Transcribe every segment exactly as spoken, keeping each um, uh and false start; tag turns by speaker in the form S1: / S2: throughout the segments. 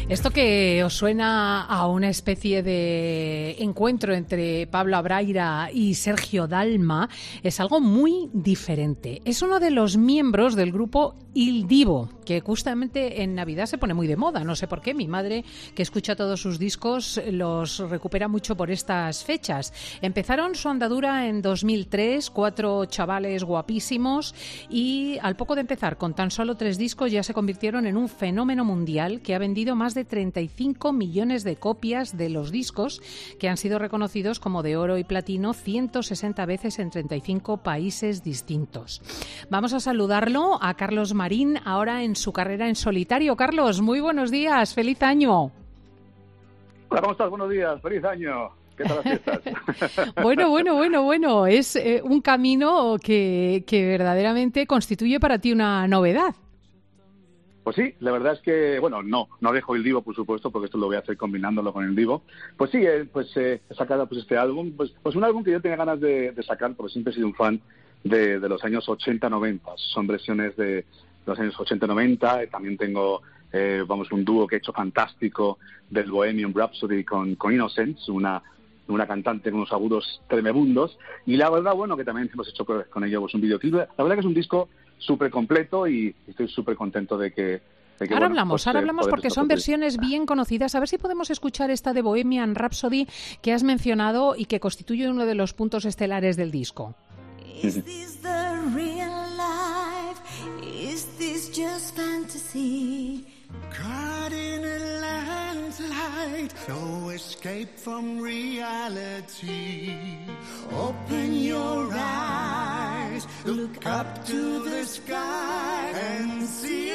S1: Esto que os suena a una especie de encuentro entre Pablo Abraira y Sergio Dalma es algo muy diferente. Es uno de los miembros del grupo Il Divo, que justamente en Navidad se pone muy de moda. No sé por qué. Mi madre, que escucha todos sus discos, los recupera mucho por estas fechas. Empezaron su andadura en dos mil tres, cuatro chavales guapísimos, y al poco de empezar con tan solo tres discos ya se convirtieron en un fenómeno mundial que ha vendido más de treinta y cinco millones de copias de los discos, que han sido reconocidos como de oro y platino ciento sesenta veces en treinta y cinco países distintos. Vamos a saludarlo a Carlos Marín, ahora en su carrera en solitario. Carlos, muy buenos días, feliz año.
S2: Hola, ¿cómo estás? Buenos días, feliz año. ¿Qué tal las fiestas?
S1: Bueno, bueno, bueno, bueno. Es eh, un camino que, que verdaderamente constituye para ti una novedad.
S2: Pues sí, la verdad es que, bueno, no, no dejo el Divo, por supuesto, porque esto lo voy a hacer combinándolo con el Divo. Pues sí, eh, pues eh, he sacado pues este álbum, pues, pues un álbum que yo tenía ganas de, de sacar, porque siempre he sido un fan de, de los años ochenta noventa. Son versiones de los años ochenta noventa. También tengo, eh, vamos, un dúo que he hecho fantástico del Bohemian Rhapsody con, con Innocence, una una cantante con unos agudos tremebundos, y la verdad, bueno, que también hemos hecho con ellos pues, un videoclip. La verdad que es un disco súper completo y estoy súper contento de que... De que
S1: ahora
S2: bueno,
S1: hablamos,
S2: pues,
S1: ahora
S2: eh,
S1: hablamos porque son versiones bien conocidas. A ver si podemos escuchar esta de Bohemian Rhapsody que has mencionado y que constituye uno de los puntos estelares del disco.
S3: Is this the real life? Is this just fantasy?
S4: Caught in a landslide, no escape from reality. Open your eyes, look up to the sky and see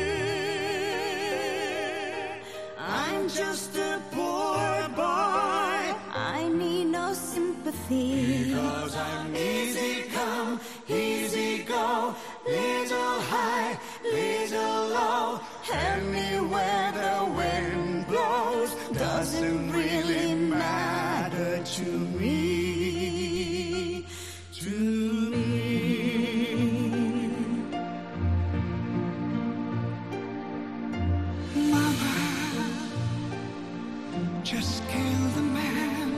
S4: it. I'm just a poor boy,
S3: I need no sympathy.
S4: because I'm easy come, easy go, little high, little low. Anywhere the wind blows doesn't really matter to me, to me. Mama, just kill the man,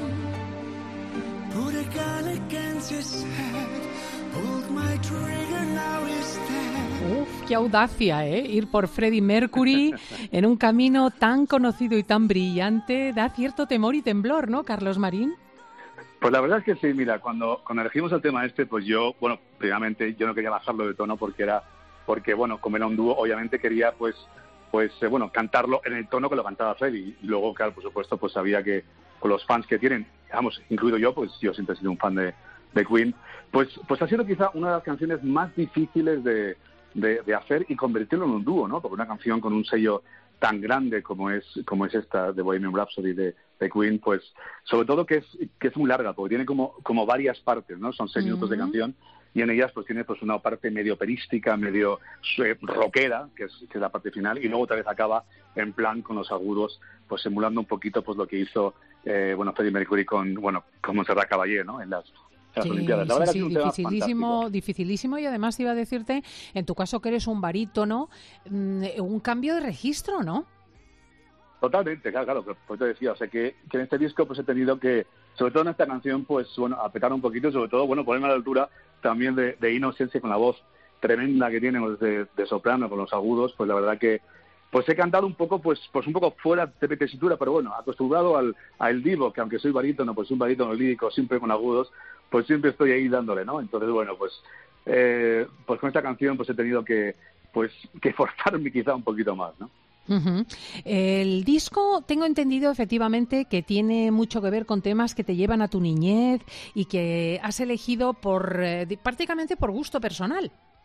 S4: put a gun against his head, pulled my trigger, now he's dead.
S1: Uf, qué audacia, ¿eh? Ir por Freddie Mercury en un camino tan conocido y tan brillante da cierto temor y temblor, ¿no, Carlos Marín?
S2: Pues la verdad es que sí, mira, cuando, cuando elegimos el tema este, pues yo, bueno, primeramente yo no quería bajarlo de tono porque era, porque bueno, como era un dúo, obviamente quería, pues, pues eh, bueno, cantarlo en el tono que lo cantaba Freddie. Y luego, claro, por supuesto, pues sabía que con los fans que tienen, vamos, incluido yo, pues yo siempre he sido un fan de, de Queen, pues, pues ha sido quizá una de las canciones más difíciles de De, de hacer y convertirlo en un dúo, ¿no? Porque una canción con un sello tan grande como es como es esta de Bohemian Rhapsody de, de Queen, pues sobre todo que es que es muy larga, porque tiene como como varias partes, ¿no? Son seis mm-hmm. minutos de canción y en ellas pues tiene pues una parte medio operística, medio eh, rockera, que es, que es la parte final, y luego otra vez acaba en plan con los agudos, pues simulando un poquito pues lo que hizo eh, bueno Freddie Mercury con bueno con Montserrat Caballé, ¿no? En las
S1: Sí, sí, sí, dificilísimo, dificilísimo, y además iba a decirte, en tu caso que eres un barítono, un cambio de registro, ¿no?
S2: Totalmente, claro, claro, pues te decía, o sea que, que en este disco pues he tenido que, sobre todo en esta canción, pues bueno, apretar un poquito, sobre todo, bueno, ponerme a la altura también de, de Inocencia, con la voz tremenda que tiene pues, de, de soprano, con los agudos, pues la verdad que pues he cantado un poco, pues pues un poco fuera de tesitura, pero bueno, acostumbrado al, al divo, que aunque soy barítono, pues un barítono lírico siempre con agudos, pues siempre estoy ahí dándole, ¿no? Entonces, bueno, pues eh, pues con esta canción pues he tenido que pues que forzarme quizá un poquito más, ¿no?
S1: Uh-huh. El disco, tengo entendido efectivamente que tiene mucho que ver con temas que te llevan a tu niñez y que has elegido por eh, prácticamente por gusto personal.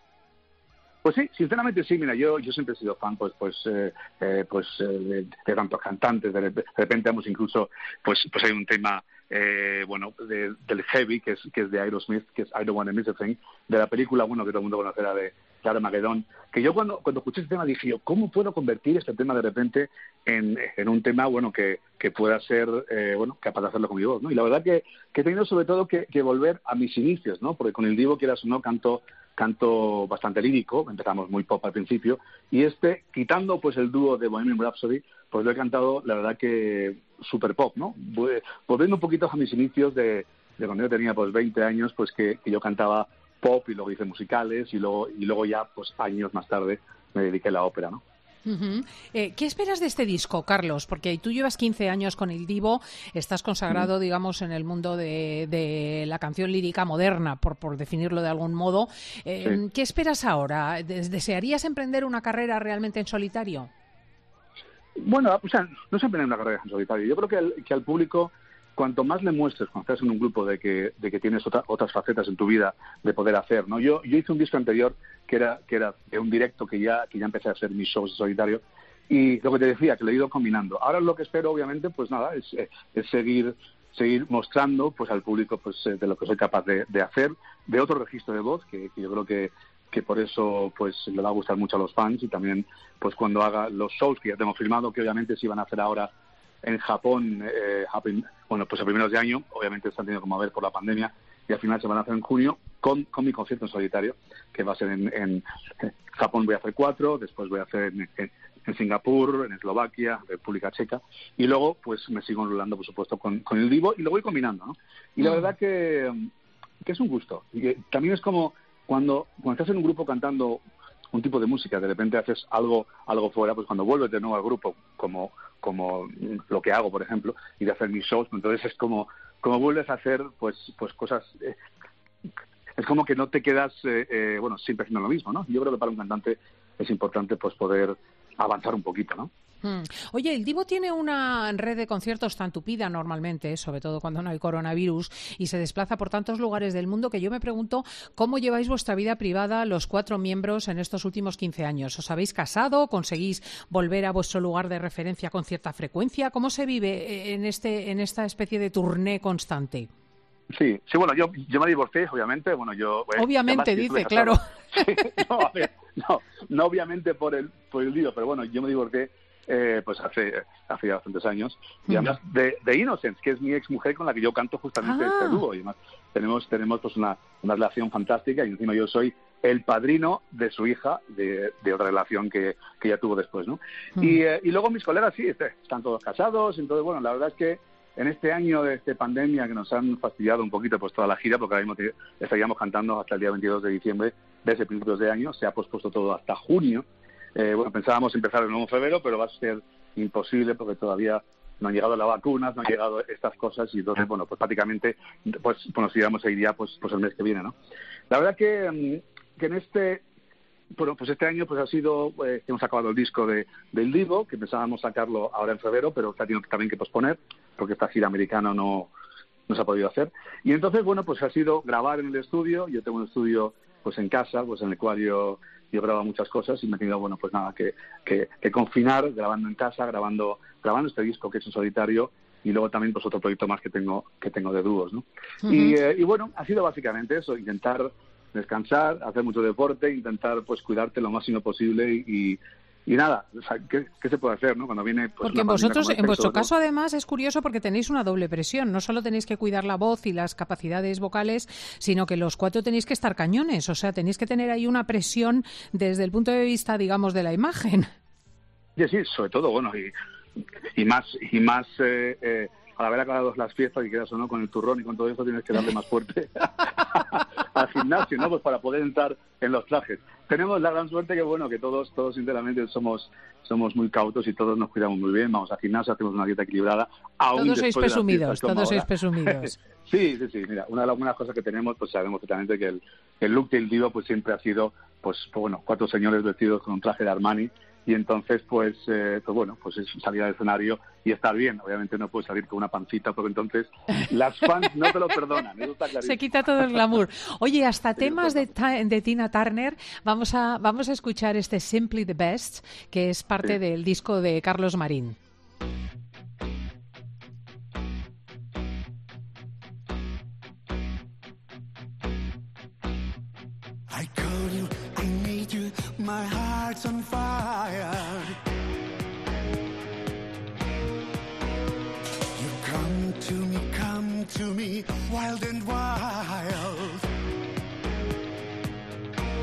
S2: Pues sí, sinceramente sí. Mira, yo yo siempre he sido fan, pues pues eh, eh, pues eh, de, de tantos cantantes. De, de repente, hemos incluso, pues pues hay un tema, eh, bueno, de, del Heavy, que es que es de Aerosmith, que es I Don't Wanna Miss a Thing, de la película, bueno, que todo el mundo conocerá, de Armageddon, que yo cuando cuando escuché ese tema dije yo, ¿cómo puedo convertir este tema de repente en, en un tema, bueno, que, que pueda ser, eh, bueno, capaz de hacerlo con mi voz, ¿no? Y la verdad que, que he tenido sobre todo que, que volver a mis inicios, ¿no? Porque con el Divo, quieras o no, canto canto bastante lírico, empezamos muy pop al principio, y este, quitando pues el dúo de Bohemian Rhapsody, pues lo he cantado, la verdad que super pop, ¿no? Volviendo un poquito a mis inicios de, de cuando yo tenía pues veinte años, pues que, que yo cantaba pop y luego hice musicales y luego, y luego ya pues años más tarde me dediqué a la ópera, ¿no?
S1: Uh-huh. Eh, ¿Qué esperas de este disco, Carlos? Porque tú llevas quince años con Il Divo, estás consagrado, uh-huh. digamos, en el mundo de, de la canción lírica moderna, por, por definirlo de algún modo. Eh, sí. ¿Qué esperas ahora? ¿Desearías emprender una carrera realmente en solitario?
S2: Bueno, o sea, no se emprender una carrera en solitario. Yo creo que al, que al público, cuanto más le muestres cuando estás en un grupo de que, de que tienes otra, otras facetas en tu vida de poder hacer, ¿no? Yo, yo hice un disco anterior que era que era de un directo que ya que ya empecé a hacer mis shows en solitario y lo que te decía, que lo he ido combinando. Ahora lo que espero, obviamente, pues nada, es, es seguir seguir mostrando pues al público pues de lo que soy capaz de, de hacer, de otro registro de voz, que, que yo creo que que por eso pues le va a gustar mucho a los fans y también pues cuando haga los shows que ya tengo filmado, que obviamente se iban a hacer ahora en Japón, eh, bueno, pues a primeros de año, obviamente se han tenido que mover por la pandemia y al final se van a hacer en junio con, con mi concierto en solitario, que va a ser en, en Japón. Voy a hacer cuatro, después voy a hacer en, en, en Singapur, en Eslovaquia, República Checa, y luego pues me sigo enrolando, por supuesto, con, con Il Divo y lo voy combinando, ¿no? Y la verdad que, que es un gusto. Y que también es como cuando, cuando estás en un grupo cantando un tipo de música, de repente haces algo algo fuera, pues cuando vuelves de nuevo al grupo, como como lo que hago, por ejemplo, y de hacer mis shows, entonces es como como vuelves a hacer pues pues cosas, eh, es como que no te quedas eh, eh, bueno, siempre haciendo lo mismo, ¿no? Yo creo que para un cantante es importante pues poder avanzar un poquito, ¿no?
S1: Hmm. Oye, Il Divo tiene una red de conciertos tan tupida normalmente, sobre todo cuando no hay coronavirus, y se desplaza por tantos lugares del mundo que yo me pregunto cómo lleváis vuestra vida privada los cuatro miembros en estos últimos quince años. ¿Os habéis casado? ¿Conseguís volver a vuestro lugar de referencia con cierta frecuencia? ¿Cómo se vive en este en esta especie de turné constante?
S2: Sí, sí, bueno, yo, yo me divorcié, obviamente, bueno, yo... Eh,
S1: obviamente, dice, claro.
S2: Sí, no, a ver, no, no obviamente por el, por el lío, pero bueno, yo me divorcié eh, pues hace, hace ya bastantes años, y además de, de Innocence, que es mi ex mujer con la que yo canto justamente ah. este dúo, y además tenemos, tenemos pues una, una relación fantástica, y encima yo soy el padrino de su hija, de, de otra relación que, que ella tuvo después, ¿no? Mm. Y, eh, y luego mis colegas, sí, están todos casados, entonces, bueno, la verdad es que en este año de esta pandemia que nos han fastidiado un poquito pues toda la gira, porque ahora mismo estaríamos cantando hasta el día veintidós de diciembre desde principios de año, se ha pospuesto todo hasta junio. Eh, bueno, pensábamos empezar el nuevo en febrero, pero va a ser imposible porque todavía no han llegado las vacunas, no han llegado estas cosas y entonces, bueno, pues prácticamente pues, pues nos íbamos a ir ya pues, pues el mes que viene, ¿no? La verdad que, que en este... Bueno, pues este año pues ha sido, eh, hemos acabado el disco de, de Il Divo, que pensábamos sacarlo ahora en febrero, pero se ha tenido también que posponer, porque esta gira americana no, no se ha podido hacer. Y entonces, bueno, pues ha sido grabar en el estudio. Yo tengo un estudio pues en casa, pues en el cual yo, yo grabo muchas cosas y me he tenido, bueno, pues nada, que, que, que confinar, grabando en casa, grabando grabando este disco que es en solitario, y luego también pues otro proyecto más que tengo que tengo de dúos, ¿no? Uh-huh. Y, eh, y bueno, ha sido básicamente eso, intentar descansar, hacer mucho deporte, intentar pues cuidarte lo máximo posible y, y nada, o sea, ¿qué, ¿qué se puede hacer, no? Cuando viene pues,
S1: porque en vosotros, en vuestro caso además es curioso porque tenéis una doble presión, no solo tenéis que cuidar la voz y las capacidades vocales, sino que los cuatro tenéis que estar cañones, o sea, tenéis que tener ahí una presión desde el punto de vista, digamos, de la imagen.
S2: Sí, sí, sobre todo, bueno, y, y más, y más eh, eh, al haber acabado las fiestas y quedas o no con el turrón y con todo eso tienes que darle más fuerte al gimnasio, ¿no? Pues para poder entrar en los trajes. Tenemos la gran suerte que, bueno, que todos, todos sinceramente somos somos muy cautos y todos nos cuidamos muy bien, vamos al gimnasio, hacemos una dieta equilibrada. Aún
S1: todos sois presumidos, todos ahora. sois presumidos.
S2: Sí, sí, sí, mira, una de las buenas cosas que tenemos, pues sabemos totalmente que el, el look del Divo pues siempre ha sido, pues, pues bueno, cuatro señores vestidos con un traje de Armani. Y entonces, pues, eh, pues bueno, pues es salir al escenario y estar bien. Obviamente no puedes salir con una pancita, porque entonces las fans no te lo perdonan. Eso está clarísimo.
S1: Se quita todo el glamour. Oye, hasta sí, temas de, de Tina Turner. Vamos a, vamos a escuchar este Simply the Best, que es parte sí. del disco de Carlos Marín.
S4: I call you, I need you, my heart's on fire. You come to me, come to me, wild and wild.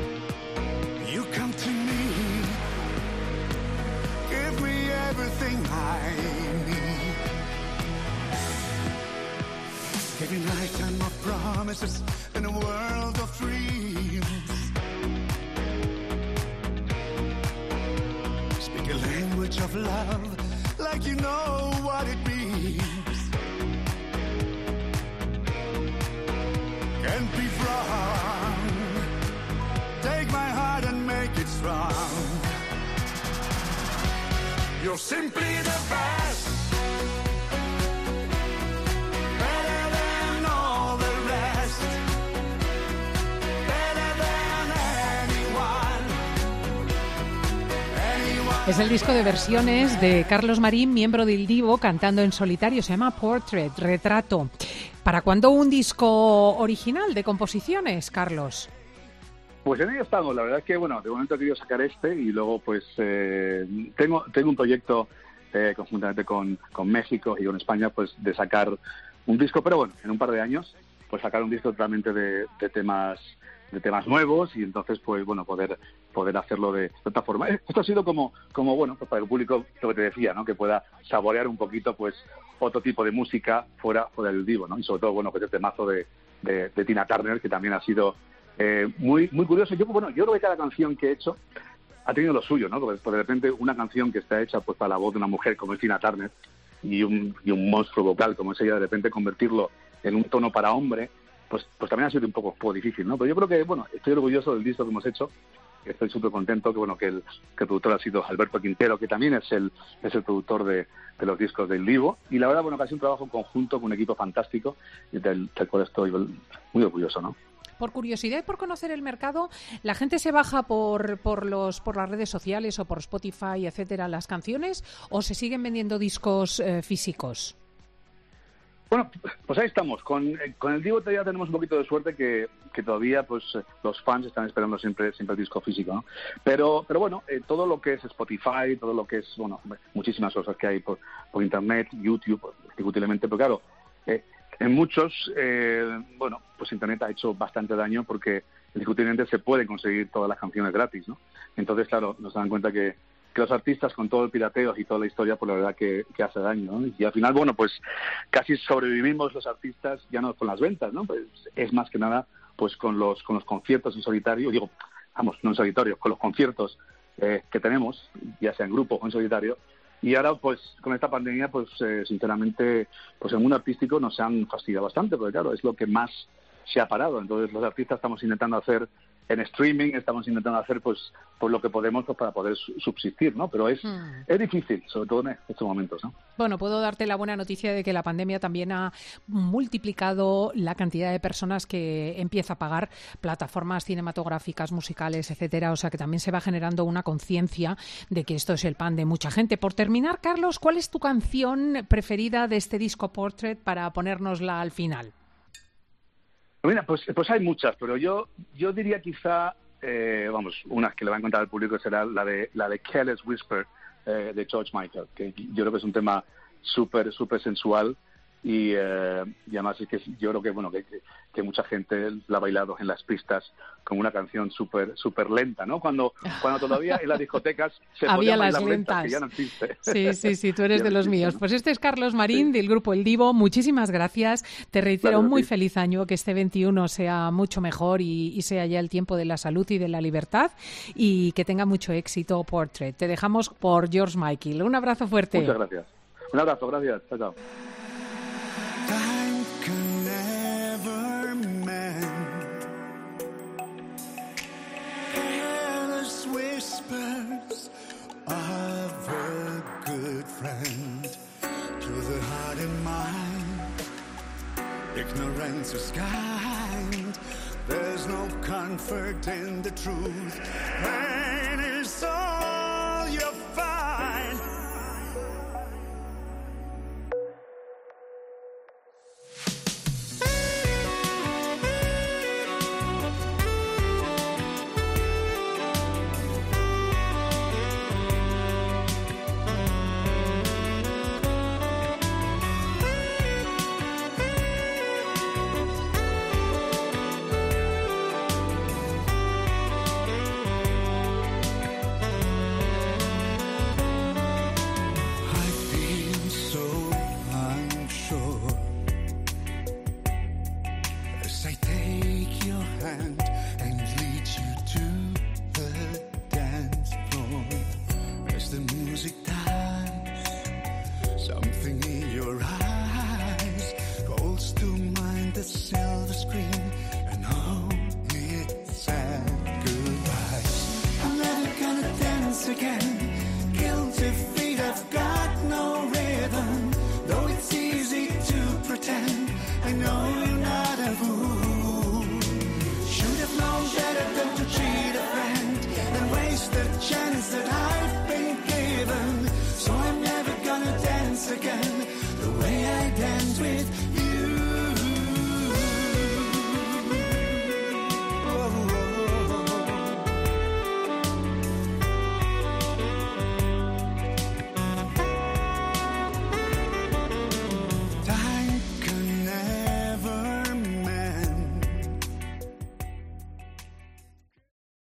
S4: in a world of dreams. Speak a language of love like you know what it means. Can't be wrong. Take my heart and make it strong. You're simply the best. Better than all the rest. Better than anyone. Anyone.
S1: Es el disco de versiones de Carlos Marín, miembro del Divo, cantando en solitario. Se llama Portrait, Retrato. ¿Para cuándo un disco original de composiciones, Carlos?
S2: Pues en ello estamos. La verdad es que, bueno, de momento he querido sacar este y luego, pues, eh, tengo tengo un proyecto eh, conjuntamente con, con México y con España, pues, de sacar un disco, pero bueno, en un par de años, pues sacar un disco totalmente de, de temas de temas nuevos y entonces, pues, bueno, poder poder hacerlo de, de otra forma. Esto ha sido como, como bueno, pues para el público, lo que te decía, ¿no? Que pueda saborear un poquito, pues, otro tipo de música fuera, fuera del Divo, ¿no? Y sobre todo, bueno, pues el temazo de, de, de Tina Turner, que también ha sido Eh, muy muy curioso. Yo, bueno, yo creo que cada canción que he hecho ha tenido lo suyo, ¿no? Porque, porque de repente una canción que está hecha pues para la voz de una mujer como es Tina Turner y un, y un monstruo vocal como es ella, de repente convertirlo en un tono para hombre, pues pues también ha sido un poco, un poco difícil, ¿no? Pero yo creo que, bueno, estoy orgulloso del disco que hemos hecho. Estoy súper contento que, bueno, que el, que el productor ha sido Alberto Quintero, que también es el es el productor de, de los discos del Divo. Y la verdad, bueno, que ha sido un trabajo conjunto con un equipo fantástico y del, del cual estoy muy orgulloso, ¿no?
S1: Por curiosidad y por conocer el mercado, ¿la gente se baja por, por, los, por las redes sociales o por Spotify, etcétera, las canciones, o se siguen vendiendo discos eh, físicos?
S2: Bueno, pues ahí estamos. Con, con el Divo todavía tenemos un poquito de suerte que, que todavía pues los fans están esperando siempre siempre el disco físico, ¿no? Pero pero bueno, eh, todo lo que es Spotify, todo lo que es, bueno, muchísimas cosas que hay por, por Internet, YouTube, indiscutiblemente, pero claro, eh, en muchos, eh, bueno, pues Internet ha hecho bastante daño porque indiscutiblemente se pueden conseguir todas las canciones gratis, ¿no? Entonces, claro, nos dan cuenta que, que los artistas con todo el pirateo y toda la historia, pues la verdad que, que hace daño, ¿no? Y al final, bueno, pues casi sobrevivimos los artistas ya no con las ventas, ¿no? Pues es más que nada pues con los con los conciertos en solitario, digo, vamos, no en solitario, con los conciertos eh, que tenemos, ya sea en grupo o en solitario. Y ahora, pues, con esta pandemia, pues, eh, sinceramente, pues en el mundo artístico nos han fastidiado bastante, porque claro, es lo que más se ha parado. Entonces, los artistas estamos intentando hacer en streaming, estamos intentando hacer, pues, pues lo que podemos pues, para poder subsistir, ¿no? Pero es, mm. es difícil, sobre todo en estos momentos, ¿no?
S1: Bueno, puedo darte la buena noticia de que la pandemia también ha multiplicado la cantidad de personas que empieza a pagar plataformas cinematográficas, musicales, etcétera. O sea, que también se va generando una conciencia de que esto es el pan de mucha gente. Por terminar, Carlos, ¿cuál es tu canción preferida de este disco Portrait para ponérnosla al final?
S2: Mira, pues, pues hay muchas, pero yo yo diría quizá, eh, vamos, una que le va a encontrar al público será la de la de Careless Whisper eh, de George Michael, que yo creo que es un tema súper, súper sensual y, eh, y además es que yo creo que, bueno, que, que mucha gente la ha bailado en las pistas con una canción súper súper lenta, ¿no? Cuando cuando todavía en las discotecas se
S1: había
S2: podían
S1: las
S2: bailar
S1: lentas,
S2: lentas, que ya no existe.
S1: Sí, sí, sí, tú eres
S2: Ya
S1: de
S2: no
S1: los
S2: existe,
S1: míos.
S2: ¿no?
S1: Pues este es Carlos Marín,
S2: Sí.
S1: del grupo El Divo. Muchísimas gracias. Te reitero
S2: Claro,
S1: un muy
S2: sí.
S1: feliz año, que este veintiuno sea mucho mejor y, y sea ya el tiempo de la salud y de la libertad y que tenga mucho éxito Portrait. Te dejamos por George Michael. Un abrazo fuerte.
S2: Muchas gracias. Un abrazo, gracias. Chao, chao.
S4: Time can never mend careless whispers of a good friend to the heart and mind. Ignorance is kind. There's no comfort in the truth. Pain is all you find. hand and lead you to the dance floor. As the music dies, something in your eyes calls to mind the silver screen and all its sad goodbyes. I'm never gonna dance again. Guilty feet have got no rhythm. Though it's easy to pretend, I know you're not a fool. Should have known better than to cheat a friend and waste the chance that I've been given. So I'm never gonna dance again the way I danced with